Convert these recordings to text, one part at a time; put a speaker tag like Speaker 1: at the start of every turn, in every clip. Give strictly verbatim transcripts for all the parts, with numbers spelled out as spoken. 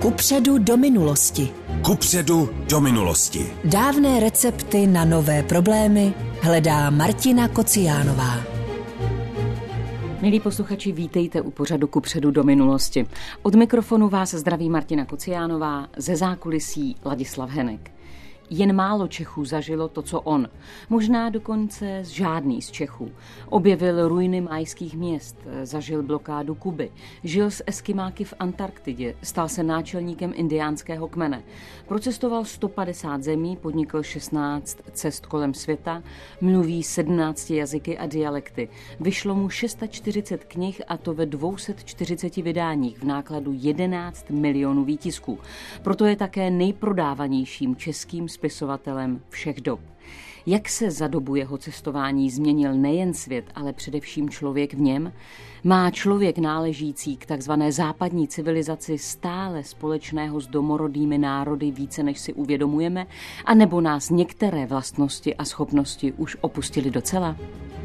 Speaker 1: Kupředu do minulosti.
Speaker 2: Kupředu do minulosti.
Speaker 1: Dávné recepty na nové problémy hledá Martina Kociánová.
Speaker 3: Milí posluchači, vítejte u pořadu Kupředu do minulosti. Od mikrofonu vás zdraví Martina Kociánová, ze zákulisí Ladislav Henek. Jen málo Čechů zažilo to, co on. Možná dokonce žádný z Čechů. Objevil ruiny mayských měst, zažil blokádu Kuby, žil s eskimáky v Antarktidě, stal se náčelníkem indiánského kmene. Procestoval sto padesát zemí, podnikl šestnáct cest kolem světa, mluví sedmnácti jazyky a dialekty. Vyšlo mu čtyřicet šest knih, a to ve dvě stě čtyřicet vydáních v nákladu jedenáct milionů výtisků. Proto je také nejprodávanějším českým spisovatelem všech dob. Jak se za dobu jeho cestování změnil nejen svět, ale především člověk v něm? Má člověk náležící k takzvané západní civilizaci stále společného s domorodými národy více, než si uvědomujeme? A nebo nás některé vlastnosti a schopnosti už opustily docela?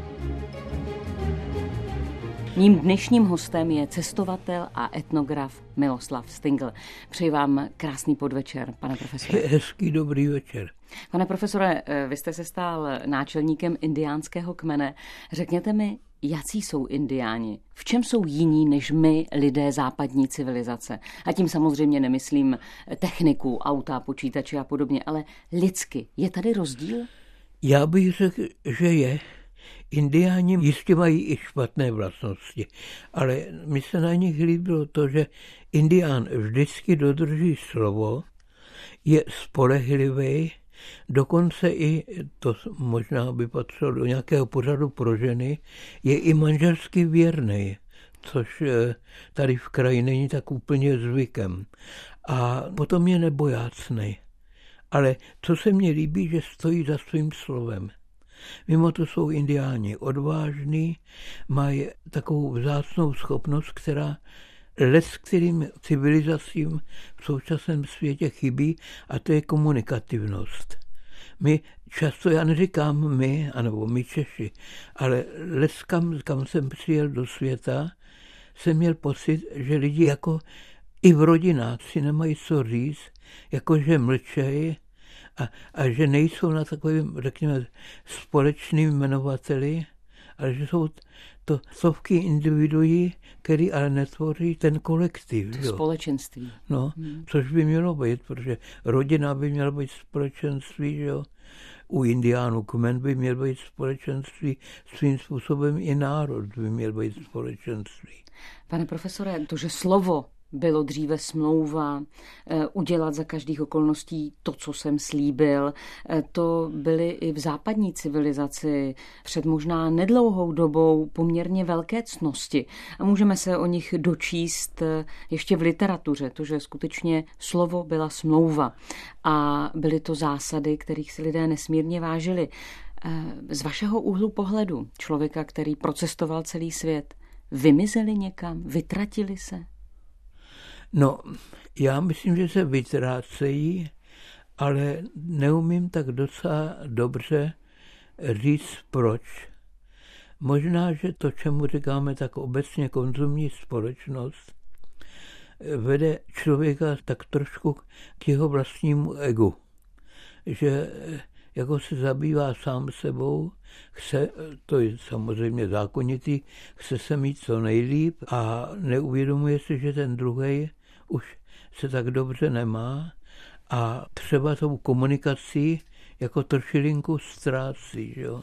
Speaker 3: Mým dnešním hostem je cestovatel a etnograf Miloslav Stingl. Přeji vám krásný podvečer, pane profesore.
Speaker 4: Hezký dobrý večer.
Speaker 3: Pane profesore, vy jste se stal náčelníkem indiánského kmene. Řekněte mi, jací jsou indiáni? V čem jsou jiní než my, lidé západní civilizace? A tím samozřejmě nemyslím techniku, auta, počítače a podobně, ale lidsky. Je tady rozdíl?
Speaker 4: Já bych řekl, že je. Indiáni jistě mají i špatné vlastnosti, ale mi se na nich líbilo to, že indián vždycky dodrží slovo, je spolehlivý, dokonce i, to možná by patřilo do nějakého pořadu pro ženy, je i manželsky věrný, což tady v kraji není tak úplně zvykem. A potom je nebojácný. Ale co se mně líbí, že stojí za svým slovem. Mimo to jsou indiáni odvážní, mají takovou vzácnou schopnost, která les kterým civilizacím v současném světě chybí, a to je komunikativnost. My často, já neříkám my, anebo my Češi, ale les, kam, kam jsem přijel do světa, jsem měl pocit, že lidi jako i v rodinách si nemají co říct, jakože mlčejí, A, a že nejsou na takovým, řekněme, společným jmenovateli, ale že jsou to stovky individuí, který ale netvoří ten kolektiv.
Speaker 3: To společenství.
Speaker 4: No, hmm. Což by mělo být, protože rodina by měla být společenství, že jo. U indiánů kmen by měl být společenství, svým způsobem i národ by měl být společenství.
Speaker 3: Pane profesore, to, že slovo bylo dříve smlouva, udělat za každých okolností to, co jsem slíbil. To byly i v západní civilizaci před možná nedlouhou dobou poměrně velké ctnosti. A můžeme se o nich dočíst ještě v literatuře, to, že skutečně slovo byla smlouva. A byly to zásady, kterých si lidé nesmírně vážili. Z vašeho úhlu pohledu, člověka, který procestoval celý svět, vymizeli někam, vytratili se?
Speaker 4: No, já myslím, že se vytrácejí, ale neumím tak docela dobře říct proč. Možná, že to, čemu říkáme tak obecně konzumní společnost, vede člověka tak trošku k jeho vlastnímu egu. Že jako se zabývá sám sebou, chce, to je samozřejmě zákonitý, chce se mít co nejlíp a neuvědomuje si, že ten druhej už se tak dobře nemá a třeba tou komunikací jako trošilinku ztrácí. Jo.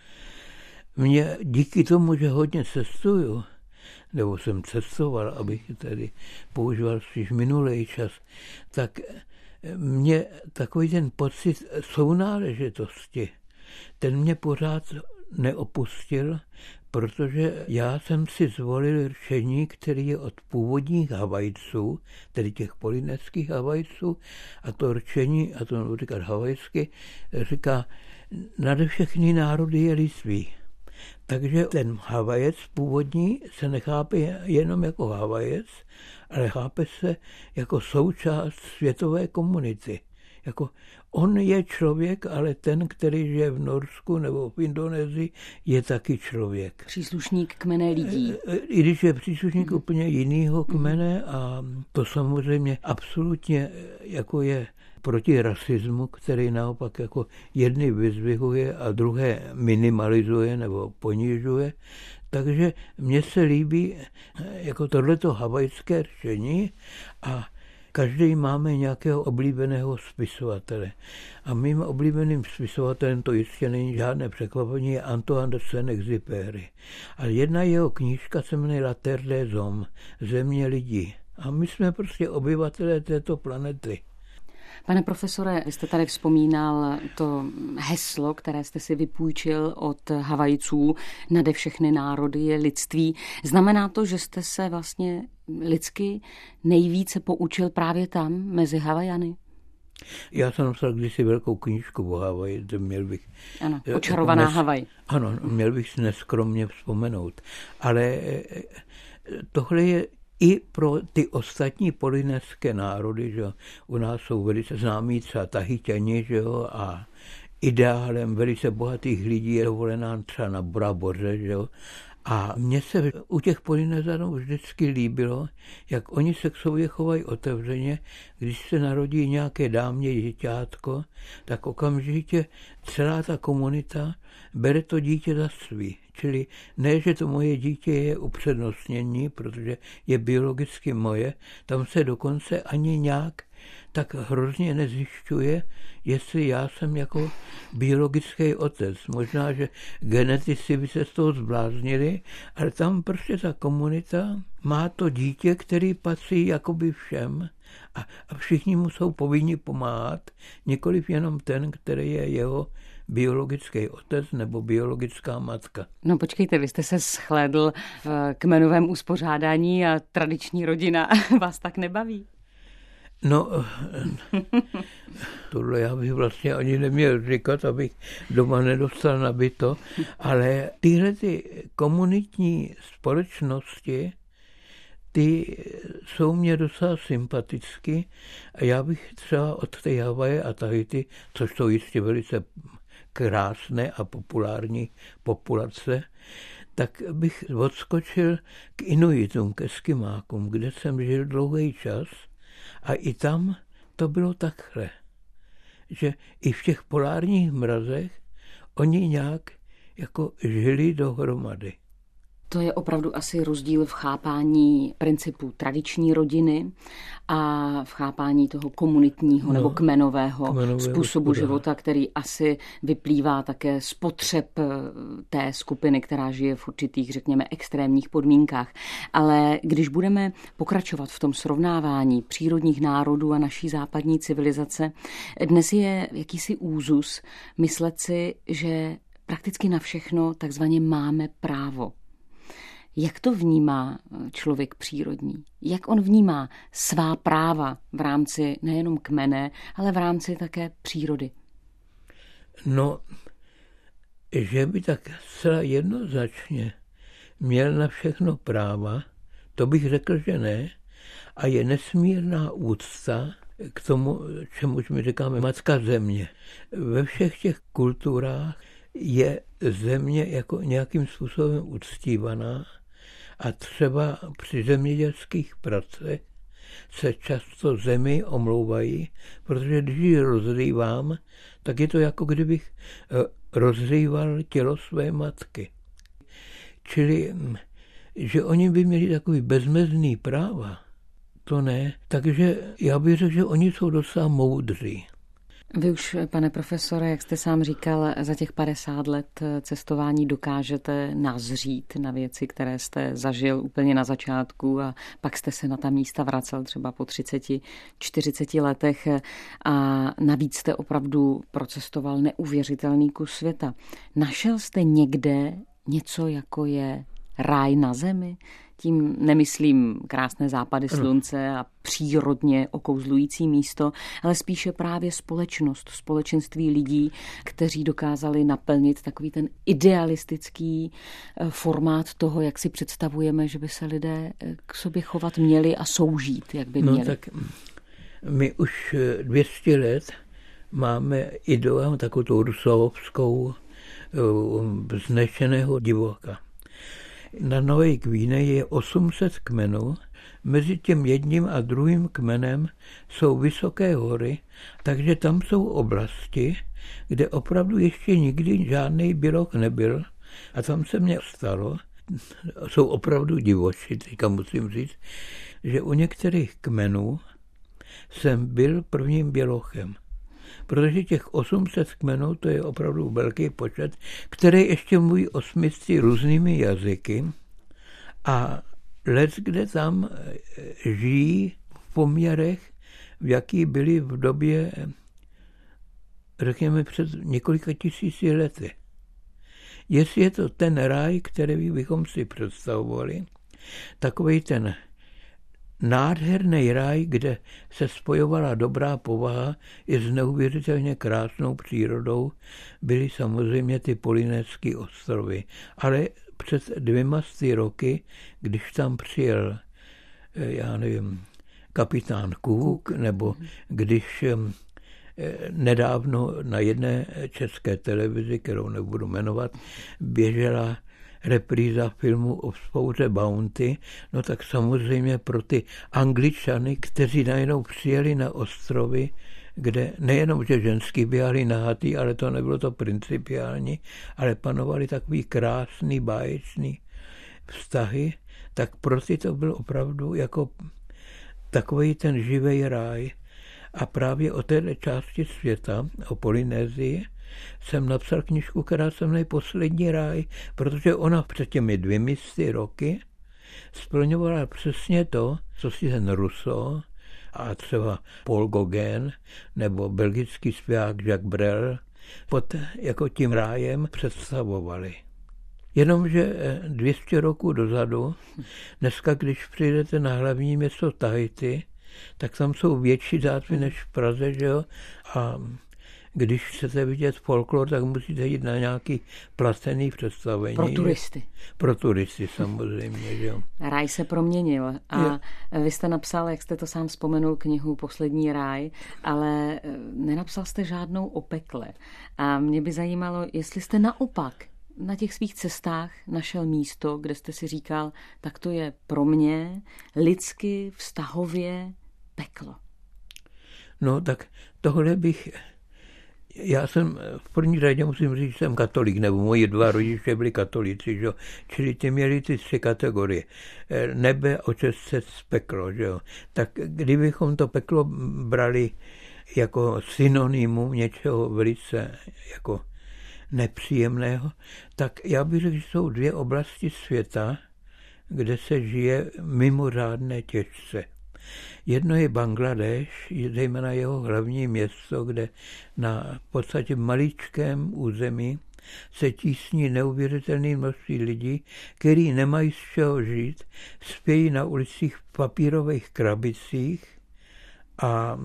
Speaker 4: Mně díky tomu, že hodně cestuju, nebo jsem cestoval, abych tady používal spíš minulý čas, tak mě takový ten pocit sounáležitosti, ten mě pořád neopustil, protože já jsem si zvolil řešení, který je od původních Havajců, tedy těch polynéských Havajců, a to řešení, a to nebudu říkat havajsky, říká, nade všechny národy je lidství. Takže ten Havajec původní se nechápe jenom jako Havajec, ale chápe se jako součást světové komunity. jako on je člověk, ale ten, který žije v Norsku nebo v Indonésii, je taky člověk.
Speaker 3: Příslušník kmene lidí.
Speaker 4: I když je příslušník mm. úplně jiného kmene a to samozřejmě absolutně jako je proti rasismu, který naopak jako jedny vyzdvihuje a druhé minimalizuje nebo ponižuje. Takže mně se líbí jako tohleto havajské řešení a každý máme nějakého oblíbeného spisovatele. A mým oblíbeným spisovatelem, to jistě není žádné překvapení, je Antoine de Saint-Exupéry. A jedna jeho knížka se jmenuje La Terre des Hommes, Země lidí. A my jsme prostě obyvatelé této planety.
Speaker 3: Pane profesore, vy jste tady vzpomínal to heslo, které jste si vypůjčil od Havajců, nade všechny národy je lidství. Znamená to, že jste se vlastně lidsky nejvíce poučil právě tam, mezi Havajany?
Speaker 4: Já jsem napsal kdysi velkou knížku o Havaji, to měl bych...
Speaker 3: Ano, očarovaná nes... Havaj.
Speaker 4: Ano, měl bych si neskromně vzpomenout. Ale tohle je i pro ty ostatní polynéské národy, že u nás jsou velice známí třeba Tahiťani, že jo, a ideálem velice bohatých lidí je dovolená třeba na Bora Boře, že jo. A mně se u těch Polynézanů vždycky líbilo, jak oni se k sobě chovají otevřeně, když se narodí nějaké dámě děťátko, tak okamžitě celá ta komunita bere to dítě za svý. Čili ne, že to moje dítě je upřednostnění, protože je biologicky moje, tam se dokonce ani nějak tak hrozně nezjišťuje, jestli já jsem jako biologický otec. Možná, že genetici by se z toho zbláznili, ale tam prostě ta komunita má to dítě, který patří jakoby všem a, a všichni mu jsou povinni pomáhat, nikoliv jenom ten, který je jeho biologický otec nebo biologická matka.
Speaker 3: No počkejte, vy jste se shlédl v kmenovém uspořádání a tradiční rodina vás tak nebaví?
Speaker 4: No, tohle já bych vlastně ani neměl říkat, abych doma nedostal nabito, ale tyhle ty komunitní společnosti, ty jsou mě docela sympaticky a já bych třeba od té Havaje a Tahiti, což jsou jistě velice krásné a populární populace, tak bych odskočil k Inuitům, k Eskimákům, kde jsem žil dlouhý čas. A i tam to bylo takhle, že i v těch polárních mrazech oni nějak jako žili dohromady.
Speaker 3: To je opravdu asi rozdíl v chápání principu tradiční rodiny a v chápání toho komunitního no, nebo kmenového, kmenového způsobu hospodáře. Života, který asi vyplývá také z potřeb té skupiny, která žije v určitých, řekněme, extrémních podmínkách. Ale když budeme pokračovat v tom srovnávání přírodních národů a naší západní civilizace, dnes je jakýsi úzus myslet si, že prakticky na všechno takzvaně máme právo. Jak to vnímá člověk přírodní? Jak on vnímá svá práva v rámci nejenom kmene, ale v rámci také přírody?
Speaker 4: No, že by tak zcela jednoznačně měl na všechno práva, to bych řekl, že ne. A je nesmírná úcta k tomu, čemuž my říkáme matka země. Ve všech těch kulturách je země jako nějakým způsobem uctívaná a třeba při zemědělských pracech se často zemi omlouvají, protože když ji rozrývám, tak je to jako kdybych rozrýval tělo své matky. Čili, že oni by měli takový bezmezný práva, to ne. Takže já bych řekl, že oni jsou docela moudří.
Speaker 3: Vy už, pane profesore, jak jste sám říkal, za těch padesát let cestování dokážete nazřít na věci, které jste zažil úplně na začátku a pak jste se na ta místa vracel třeba po třiceti, čtyřiceti letech a navíc jste opravdu procestoval neuvěřitelný kus světa. Našel jste někde něco, jako je ráj na zemi? Tím nemyslím krásné západy slunce a přírodně okouzlující místo, ale spíše právě společnost, společenství lidí, kteří dokázali naplnit takový ten idealistický formát toho, jak si představujeme, že by se lidé k sobě chovat měli a soužít, jak by měli.
Speaker 4: No tak my už dvě stě let máme idolu, takovou tu rusovskou, vznešeného divoka. Na Nové Gvineji je osm set kmenů, mezi tím jedním a druhým kmenem jsou vysoké hory, takže tam jsou oblasti, kde opravdu ještě nikdy žádný běloch nebyl a tam se mně stalo, jsou opravdu divoši, teďka musím říct, že u některých kmenů jsem byl prvním bělochem. Protože těch osm set kmenů, to je opravdu velký počet, který ještě mluví osmisti různými jazyky a let, kde tam žijí v poměrech, v jaký byly v době, řekněme, před několika tisíci lety. Jestli je to ten ráj, který bychom si představovali, takovej ten nádherný ráj, kde se spojovala dobrá povaha i s neuvěřitelně krásnou přírodou, byly samozřejmě ty Polynéské ostrovy. Ale před dvěma sty roky, když tam přijel, já nevím, kapitán Cook, nebo když nedávno na jedné české televizi, kterou nebudu jmenovat, běžela repríza filmu o vzpouře Bounty, no tak samozřejmě pro ty Angličany, kteří najednou přijeli na ostrovy, kde nejenom, že ženský běhali nahatý, ale to nebylo to principiální, ale panovaly takový krásný, báječný vztahy, tak pro ty to byl opravdu jako takový ten živej ráj. A právě o této části světa, o Polynésii, jsem napsal knížku, která se jmenuje Poslední ráj, protože ona před těmi dvěmi sty roky splňovala přesně to, co si ten Rousseau a třeba Paul Gauguin nebo belgický zpěvák Jacques Brel pod jako tím rájem představovali. Jenomže dvě stě roků dozadu, dneska, když přijdete na hlavní město Tahiti, tak tam jsou větší zátvy než v Praze, že jo? A když chcete vidět folklor, tak musíte jít na nějaký placený představení.
Speaker 3: Pro turisty.
Speaker 4: Pro turisty samozřejmě, že jo.
Speaker 3: Ráj se proměnil a je. Vy jste napsal, jak jste to sám vzpomenul, knihu Poslední ráj, ale nenapsal jste žádnou o pekle. A mě by zajímalo, jestli jste naopak na těch svých cestách našel místo, kde jste si říkal, tak to je pro mě lidsky, vztahově peklo.
Speaker 4: No tak tohle bych... Já jsem v první řadě musím říct, že jsem katolík, nebo moji dva rodiče byli katolíci, že? Čili ty měli ty tři kategorie. Nebe, očistec, peklo. Že? Tak kdybychom to peklo brali jako synonymum něčeho velice jako nepříjemného, tak já bych řekl, že jsou dvě oblasti světa, kde se žije mimořádné těžce. Jedno je Bangladeš, zejména jeho hlavní město, kde na v podstatě maličkém území se tísní neuvěřitelné množství lidí, kteří nemají z čeho žít, spějí na ulicích v papírových krabicích a,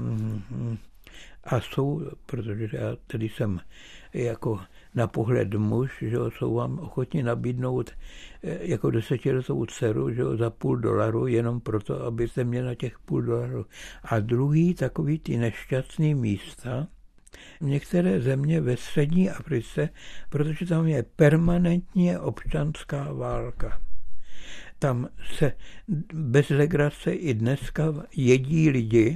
Speaker 4: a jsou, protože já tedy jsem jako na pohled muž, že jsou vám ochotni nabídnout jako desetiletou dceru, že za půl dolaru, jenom proto, abyste měli na těch půl dolaru. A druhý takový ty nešťastný místa, některé země ve střední Africe, protože tam je permanentně občanská válka. Tam se bez legrace i dneska jedí lidi,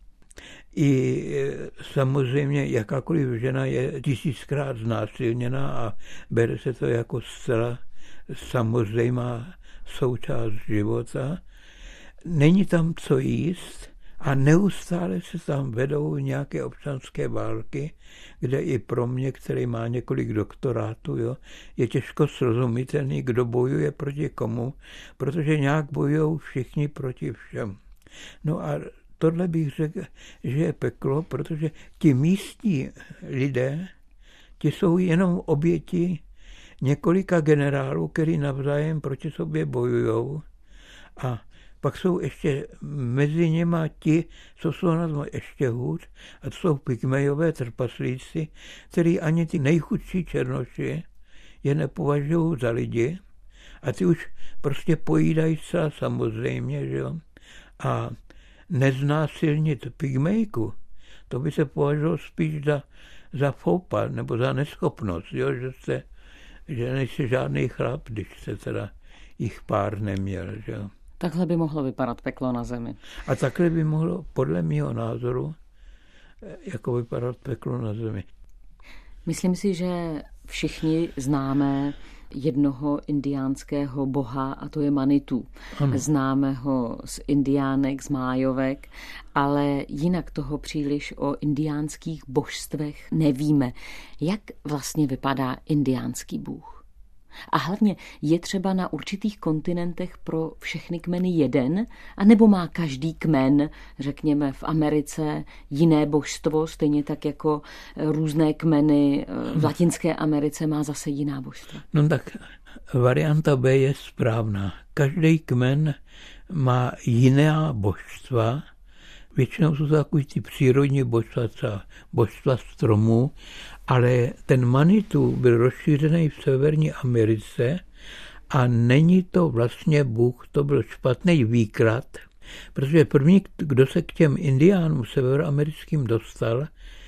Speaker 4: i samozřejmě jakákoliv žena je tisíckrát znásilněná a bere se to jako zcela samozřejmá součást života. Není tam co jíst a neustále se tam vedou nějaké občanské války, kde i pro mě, který má několik doktorátů, jo, je těžko srozumitelný, kdo bojuje proti komu, protože nějak bojují všichni proti všem. No a tohle bych řekl, že je peklo, protože ti místní lidé, ti jsou jenom oběti několika generálů, kteří navzájem proti sobě bojují. A pak jsou ještě mezi něma ti, co jsou na tom ještě hůř, a to jsou pygmejové trpaslíci, který ani ty nejchudší černoši je nepovažují za lidi a ty už prostě pojídají zcela samozřejmě, že jo. A neznásilnit pygmejku, to by se považovalo spíš za, za foupa nebo za neschopnost, jo? Že, se, že nejsi žádný chlap, když se teda jich pár neměl. Že?
Speaker 3: Takhle by mohlo vypadat peklo na zemi.
Speaker 4: A takhle by mohlo, podle mého názoru, jako vypadat peklo na zemi.
Speaker 3: Myslím si, že všichni známe jednoho indiánského boha, a to je Manitu. Ano. Známe ho z indiánek, z májovek, ale jinak toho příliš o indiánských božstvech nevíme. Jak vlastně vypadá indiánský bůh? A hlavně je třeba na určitých kontinentech pro všechny kmeny jeden, anebo má každý kmen, řekněme v Americe, jiné božstvo, stejně tak jako různé kmeny v Latinské Americe má zase jiná božstva?
Speaker 4: No tak varianta B je správná. Každý kmen má jiná božstva. Většinou jsou to takový ty přírodní božstva, třeba božstva stromů, ale ten Manitu byl rozšířený v Severní Americe a není to vlastně Bůh, to byl špatný výklad, protože první, kdo se k těm indiánům severoamerickým dostal,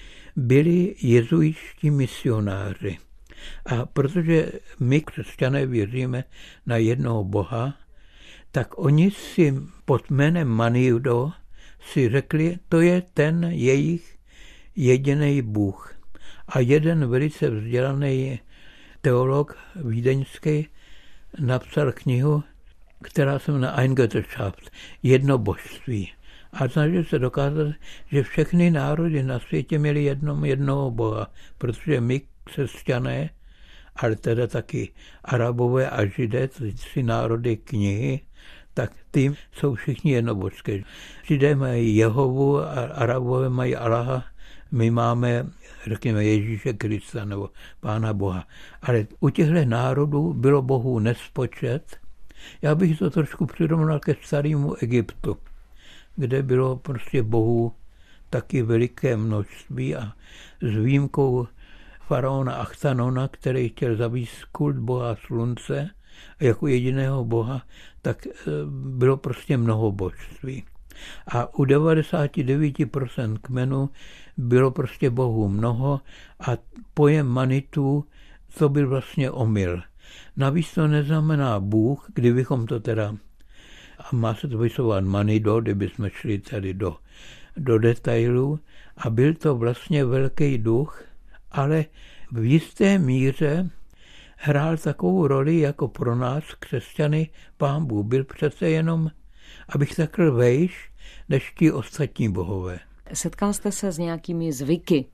Speaker 4: byli jezuitští misionáři. A protože my, křesťané, věříme na jednoho Boha, tak oni si pod jménem Manido si řekli, to je ten jejich jediný Bůh. A jeden velice vzdělaný teolog vídeňský napsal knihu, která se jmenuje Eingötterschaft, jedno božství. A snažil se dokázat, že všechny národy na světě měly jednom jednoho Boha, protože my, křesťané, ale teda taky Arabové a Židé, ty tři národy knihy, tak ty jsou všichni jednobožské. Židé mají Jehovu, a Arabové mají Allaha, my máme, řekněme, Ježíše Krista nebo Pána Boha. Ale u těchto národů bylo bohů nespočet. Já bych to trošku přirovnal ke starému Egyptu, kde bylo prostě bohů taky veliké množství a s výjimkou faraona Achtanona, který chtěl zavést kult boha slunce a jako jediného boha, tak bylo prostě mnoho božství. A u devadesát devět procent kmenů bylo prostě bohů mnoho a pojem Manitu to byl vlastně omyl. Navíc to neznamená Bůh, kdybychom to teda, a má se to vyslovovat Manido, kdyby jsme šli tady do, do detailů, a byl to vlastně velký duch, ale v jisté míře hrál takovou roli jako pro nás, křesťany, Pán Bůh. Byl přece jenom, abych takhle vejš, než ti ostatní bohové.
Speaker 3: Setkal jste se s nějakými zvyky,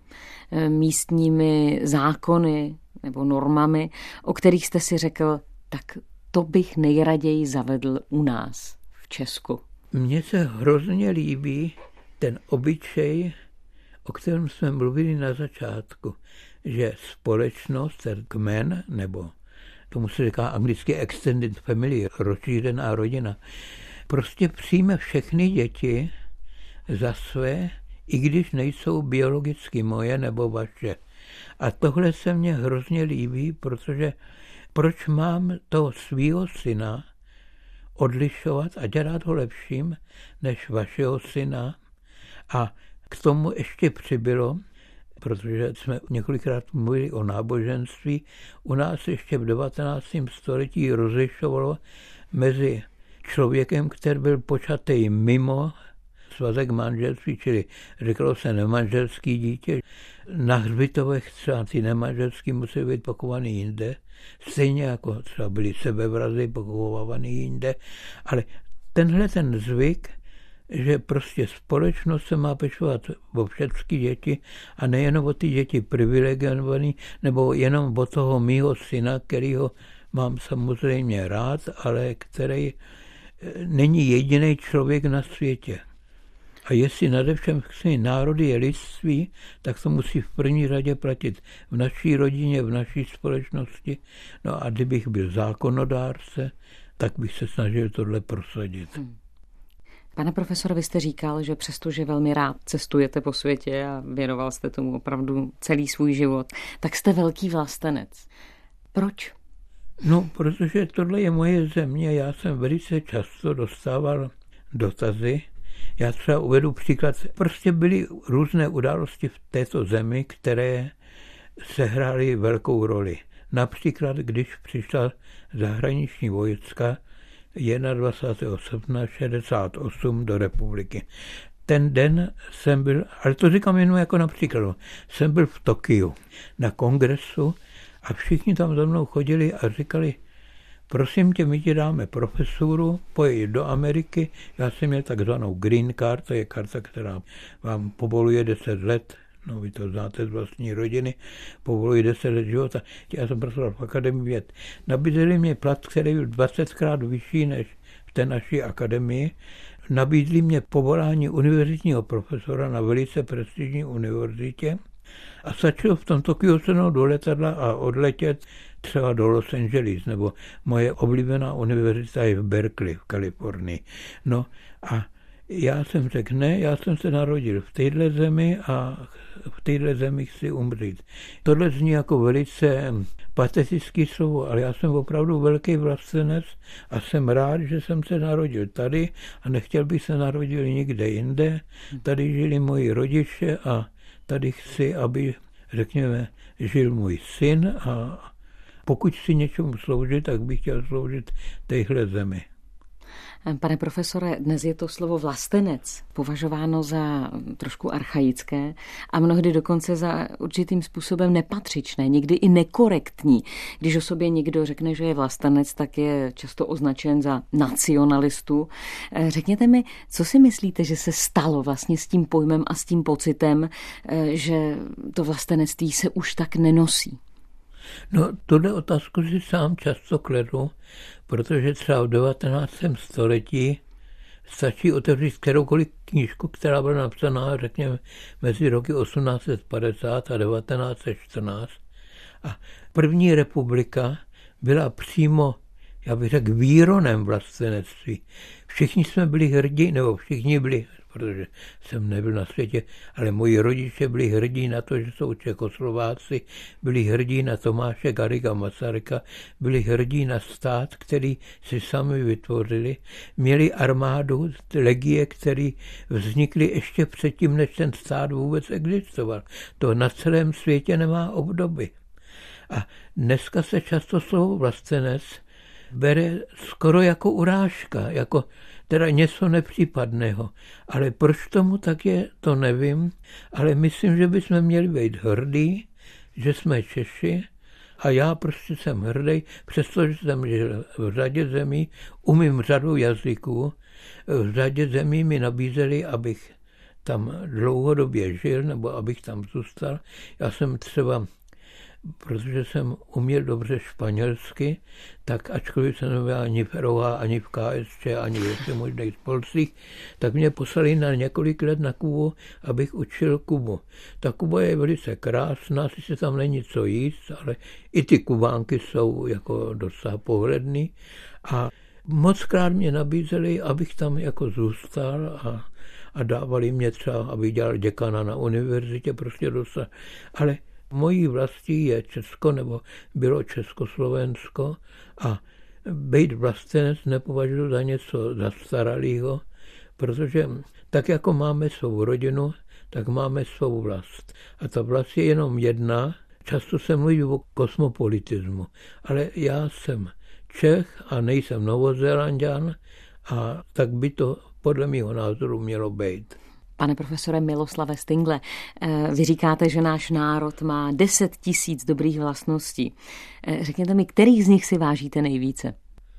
Speaker 3: místními zákony nebo normami, o kterých jste si řekl, tak to bych nejraději zavedl u nás v Česku?
Speaker 4: Mně se hrozně líbí ten obyčej, o kterém jsme mluvili na začátku, že společnost, ten kmen, nebo tomu se říká anglicky extended family, rozšířená rodina, prostě přijme všechny děti za své, i když nejsou biologicky moje nebo vaše. A tohle se mně hrozně líbí, protože proč mám toho svýho syna odlišovat a dělat ho lepším než vašeho syna? A k tomu ještě přibylo, protože jsme několikrát mluvili o náboženství, u nás ještě v devatenáctém století rozlišovalo mezi člověkem, který byl počatý mimo svazek manželství, čili řeklo se nemanželský dítě. Na hřbitovech třeba ty nemanželský musí být pokovaný jinde, stejně jako třeba byly sebevrazy pokovávaný jinde, ale tenhle ten zvyk, že prostě společnost se má pečovat o všechny děti a nejenom o ty děti privilegovaný, nebo jenom o toho mýho syna, kterýho mám samozřejmě rád, ale který není jediný člověk na světě. A jestli nade všem národy je lidství, tak to musí v první řadě platit v naší rodině, v naší společnosti. No a kdybych byl zákonodárce, tak bych se snažil tohle prosadit. Hmm.
Speaker 3: Pane profesore, vy jste říkal, že přestože velmi rád cestujete po světě a věnoval jste tomu opravdu celý svůj život, tak jste velký vlastenec. Proč?
Speaker 4: No, protože tohle je moje země. Já jsem velice často dostával dotazy, Já třeba uvedu příklad. Prostě byly různé události v této zemi, které sehrály velkou roli. Například, když přišla zahraniční vojska dvacátého prvního srpna šedesát osm do republiky. Ten den jsem byl, ale to říkám jenom jako například, jsem byl v Tokiu na kongresu a všichni tam za mnou chodili a říkali, prosím tě, my ti dáme profesuru, pojď do Ameriky. Já jsem měl takzvanou green card, to je karta, která vám povoluje deset let, no vy to znáte z vlastní rodiny, povoluje deset let života. Já jsem pracoval v akademii věd. Nabízeli mě plat, který byl dvacetkrát vyšší než v té naší akademii. Nabídli mě povolání univerzitního profesora na velice prestižní univerzitě a stačilo v tom Tokiu sednout do letadla a odletět třeba do Los Angeles, nebo moje oblíbená univerzita je v Berkeley v Kalifornii. No a já jsem řekl, ne, já jsem se narodil v téhle zemi a v téhle zemi chci umřít. Tohle zní jako velice patetický slovo, ale já jsem opravdu velký vlastenec a jsem rád, že jsem se narodil tady a nechtěl bych se narodil nikde jinde. Tady žili moji rodiče a tady chci, aby, řekněme, žil můj syn a pokud si něčemu sloužit, tak bych chtěl sloužit téhle zemi.
Speaker 3: Pane profesore, dnes je to slovo vlastenec považováno za trošku archaické a mnohdy dokonce za určitým způsobem nepatřičné, někdy i nekorektní. Když o sobě někdo řekne, že je vlastenec, tak je často označen za nacionalistu. Řekněte mi, co si myslíte, že se stalo vlastně s tím pojmem a s tím pocitem, že to vlastenectví se už tak nenosí?
Speaker 4: No, tuhle otázku si sám často kledu, protože třeba v devatenáctém století stačí otevřít kteroukoliv knížku, která byla napsaná, řekněme, mezi roky osmnáct set padesát a devatenáct set čtrnáct. A první republika byla přímo, já bych řekl, výronem vlastenectví. Všichni jsme byli hrdí, nebo všichni byli, protože jsem nebyl na světě, ale moji rodiče byli hrdí na to, že jsou Čechoslováci, byli hrdí na Tomáše Garriga Masaryka, byli hrdí na stát, který si sami vytvořili, měli armádu, legie, které vznikly ještě předtím, než ten stát vůbec existoval. To na celém světě nemá obdoby. A dneska se často slovo vlastenec bere skoro jako urážka, jako teda něco nepřípadného. Ale proč tomu tak je, to nevím, ale myslím, že bychom měli být hrdí, že jsme Češi a já prostě jsem hrdý, přestože jsem žil v řadě zemí, umím řadu jazyků, v řadě zemí mi nabízeli, abych tam dlouhodobě žil nebo abych tam zůstal. Já jsem třeba, protože jsem uměl dobře španělsky, tak ačkoliv jsem nebyl ani v R O H, ani v K S Č, ani ve všech možných spolcích, tak mě poslali na několik let na Kubu, abych učil Kubu. Ta Kuba je velice krásná, sice tam není co jíst, ale i ty Kubánky jsou jako docela pohledný. A mockrát mě nabízeli, abych tam jako zůstal a, a dávali mě třeba, abych dělal děkana na univerzitě, prostě docela. Ale mojí vlastí je Česko, nebo bylo Československo a být vlastenec nepovažuji za něco zastaralého, protože tak jako máme svou rodinu, tak máme svou vlast. A ta vlast je jenom jedna. Často se mluví o kosmopolitismu, ale já jsem Čech a nejsem Novozélanďan a tak by to podle mého názoru mělo být.
Speaker 3: Pane profesore Miloslave Stingle, vy říkáte, že náš národ má deset tisíc dobrých vlastností. Řekněte mi, kterých z nich si vážíte nejvíce?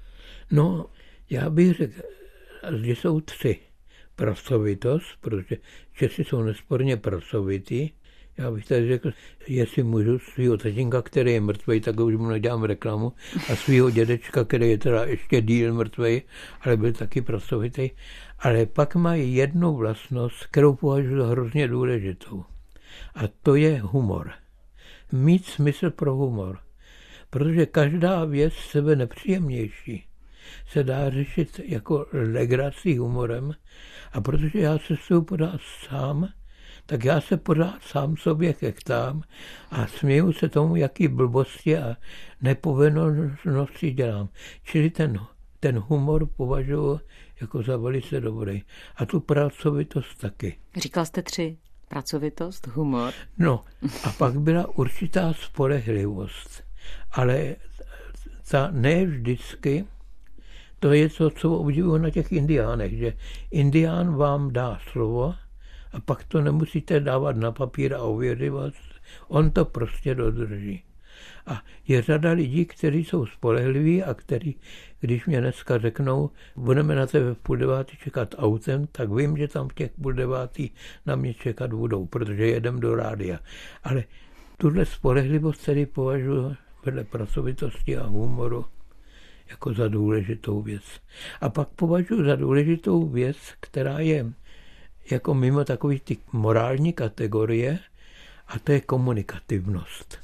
Speaker 4: No, já bych řekl, že jsou tři. Pracovitost, protože Češi jsou nesporně pracovitý. Já bych tady řekl, jestli můžu svýho tatínka, který je mrtvej, tak už mu nedělám reklamu, a svýho dědečka, který je teda ještě díl mrtvej, ale byl taky pracovitý. Ale pak mají jednu vlastnost, kterou považuji za hrozně důležitou. A to je humor. Mít smysl pro humor. Protože každá věc sebe nepříjemnější se dá řešit jako legrací humorem. A protože já se svou pořád sám, tak já se pořád sám sobě chechtám a směju se tomu, jaký blbosti a nepovinnosti dělám. Čili ten, ten humor považuji jako za velice dobrý. A tu pracovitost taky.
Speaker 3: Říkal jste tři. Pracovitost, humor.
Speaker 4: No a pak byla určitá spolehlivost. Ale ta ne vždycky, to je to, co obdivuju na těch indiánech, že indián vám dá slovo a pak to nemusíte dávat na papír a ověřovat. On to prostě dodrží. A je řada lidí, kteří jsou spolehliví a kteří, když mě dneska řeknou, budeme na tebe v půl devátý čekat autem, tak vím, že tam v těch půl devátý na mě čekat budou, protože jedem do rádia. Ale tuhle spolehlivost tedy považuji vedle pracovitosti a humoru jako za důležitou věc. A pak považuji za důležitou věc, která je jako mimo takový ty morální kategorie, a to je komunikativnost.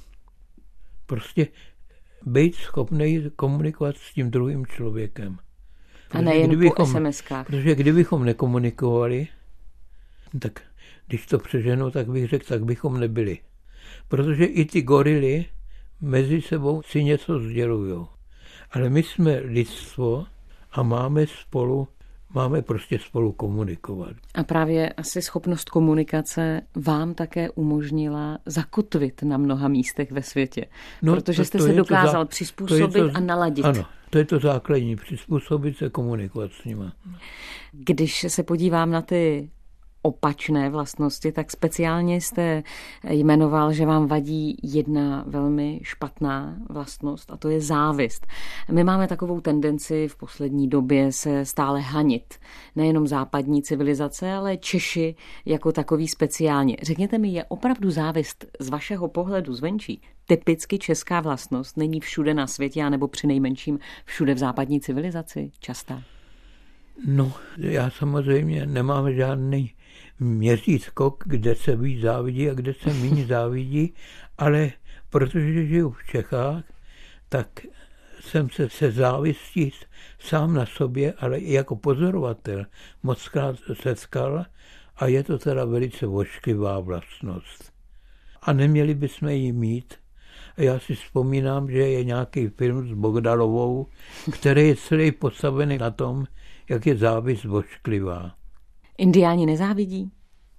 Speaker 4: Prostě být schopný komunikovat s tím druhým člověkem.
Speaker 3: Protože a nejen po es em eskách.
Speaker 4: Protože kdybychom nekomunikovali, tak když to přeženu, tak bych řekl, tak bychom nebyli. Protože i ty gorily mezi sebou si něco sdělují. Ale my jsme lidstvo a máme spolu, máme prostě spolu komunikovat.
Speaker 3: A právě asi schopnost komunikace vám také umožnila zakotvit na mnoha místech ve světě. No, protože to, jste to se dokázal zá... přizpůsobit to a naladit.
Speaker 4: Ano, to je to základní, přizpůsobit se, komunikovat s nima.
Speaker 3: Když se podívám na ty opačné vlastnosti, tak speciálně jste jmenoval, že vám vadí jedna velmi špatná vlastnost a to je závist. My máme takovou tendenci v poslední době se stále hanit. Nejenom západní civilizace, ale Češi jako takový speciálně. Řekněte mi, je opravdu závist z vašeho pohledu zvenčí typicky česká vlastnost? Není všude na světě, anebo přinejmenším všude v západní civilizaci častá?
Speaker 4: No, já samozřejmě nemám žádný měřítko, kde se víc závidí a kde se méně závidí, ale protože žiju v Čechách, tak jsem se se závistí sám na sobě, ale i jako pozorovatel mockrát setkal a je to teda velice ošklivá vlastnost. A neměli bychom ji mít. Já si vzpomínám, že je nějaký film s Bogdanovou, který je celý postavený na tom, jak je závist ošklivá.
Speaker 3: Indiáni nezávidí?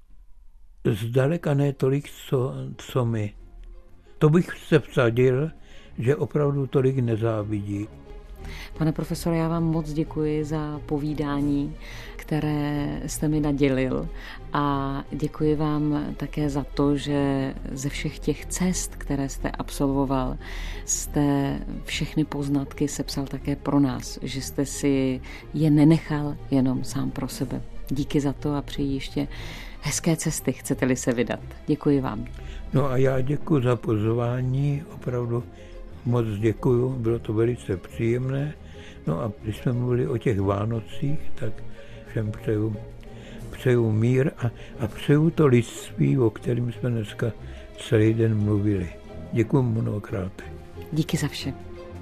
Speaker 4: Zdaleka ne tolik, co, co my. To bych se vsadil, že opravdu tolik nezávidí.
Speaker 3: Pane profesore, já vám moc děkuji za povídání, které jste mi nadělil a děkuji vám také za to, že ze všech těch cest, které jste absolvoval, jste všechny poznatky sepsal také pro nás, že jste si je nenechal jenom sám pro sebe. Díky za to a přeji ještě hezké cesty, chcete-li se vydat. Děkuji vám.
Speaker 4: No a já děkuji za pozvání, opravdu moc děkuju, bylo to velice příjemné. No a když jsme mluvili o těch Vánocích, tak všem přeju, přeju mír a, a přeju to lidství, o kterém jsme dneska celý den mluvili. Děkuji mnohokrát.
Speaker 3: Díky za vše.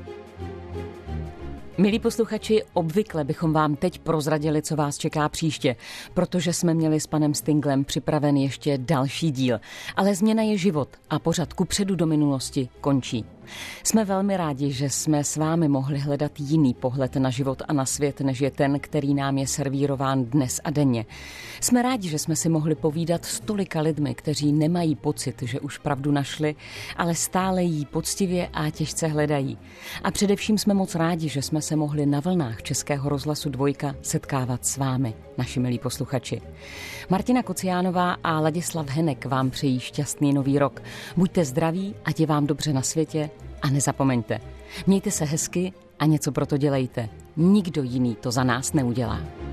Speaker 3: Milí posluchači, obvykle bychom vám teď prozradili, co vás čeká příště, protože jsme měli s panem Stinglem připraven ještě další díl. Ale změna je život a pořad Kupředu do minulosti končí. Jsme velmi rádi, že jsme s vámi mohli hledat jiný pohled na život a na svět, než je ten, který nám je servírován dnes a denně. Jsme rádi, že jsme si mohli povídat s tolika lidmi, kteří nemají pocit, že už pravdu našli, ale stále jí poctivě a těžce hledají. A především jsme moc rádi, že jsme se mohli na vlnách Českého rozhlasu Dvojka setkávat s vámi, naši milí posluchači. Martina Kociánová a Ladislav Henek vám přejí šťastný nový rok. Buďte zdraví, ať je vám dobře na světě a nezapomeňte. Mějte se hezky a něco pro to dělejte. Nikdo jiný to za nás neudělá.